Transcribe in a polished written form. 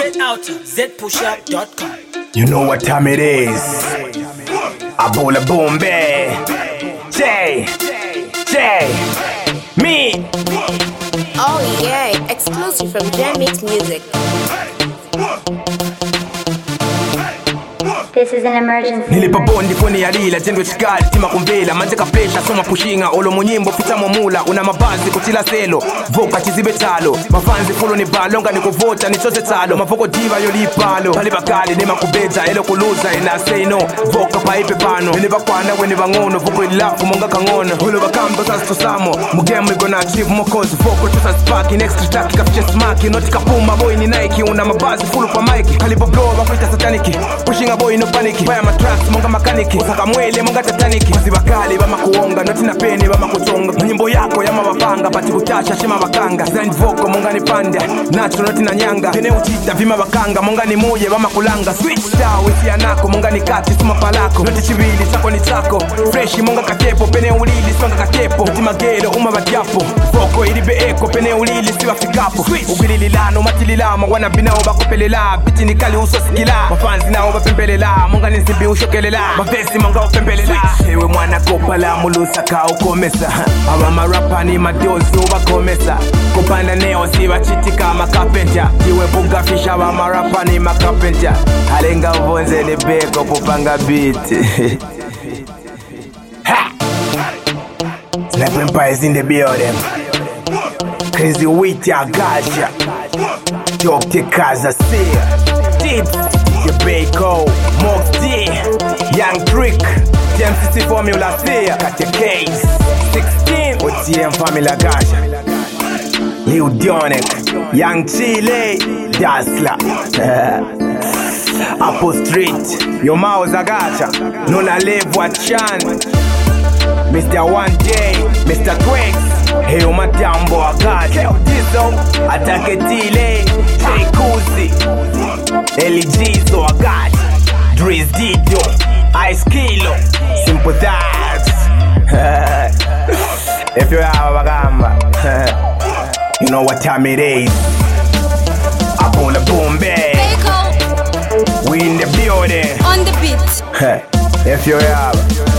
Check out zpushup.com. You know what time it is. Abola Bombay. J. Me. Oh yeah, exclusive from Gen Mix Music. This is an emergency. Nilipobondi kwenye yalila jendwe chikali tima kumvela manjeka plesha soma pushinga olo munyimbo fita mwamula una mabazi kutila selo voka chizibe talo mafanzi fulo ni balonga ni kuvota ni chote talo mavoko diva yoli palo pali bakali nema kubeja elo kuluza ina say no voka paipe pano nini bakwana weni bangono voko ilafu monga kangono hulu bakambo sasa tusamo mugemu we gonna achieve mokozi voko tusa sparki next track kafiche smaki noti kapuma boy ni Nike una mabazi fulo pa Mike kalipo blow bakuita sataniki pushinga boy no paniki baya matracks monga makaniki saka mwele monga tataniki zibakali bama kuonga noti na peni bama kuchonga nyimbo yako ya mabapanga pati kutasha shema bakanga design vocal monga ni panda natural noti na nyanga tene uchita vima bakanga monga ni moje bama kulanga switch star wisi anako monga ni kati suma palako noti chibili chako ni chako fresh monga katepo pene ulili songa katepo noti magelo uma badiapo vocal ili beeko pene ulili siwa fikapo ugilili lano matililama wana binao bakopelela biti ni kali uso sikila mafanzi nao bapembelela monga nisibi ushokelela mavesi monga upembelela ewe mwana kopala mulusa ka ukomesa aba marapa ni madozi ubakomesa kupanda neo siba chitika makapenta iwe buga fisha aba marapa ni makapenta alenga uvonze ni beko kupanga beat ha Snap Empires in the building Crazy Witty Agasha Joke Tekaza Sia Tips Beko, Mox D, Young Trick, TMCC Formula C, Katya Case, 16, OTM Family Gasha, Lil Dionek, Young Chile, Dazzler, Apple Street, Yo Mao Zagasha, Nona Lev Wachan, Mr. 1J, Mr. Twigs, Heyo Matambo Agasha, Tizo, Atake Tile, Jay Kuzi, LG so I got Driz Dido, Ice Kilo, Simple Thugs. If you have a gamba, you know what time it is. Abola Bombay. Beko We in the building. on the beat. If you have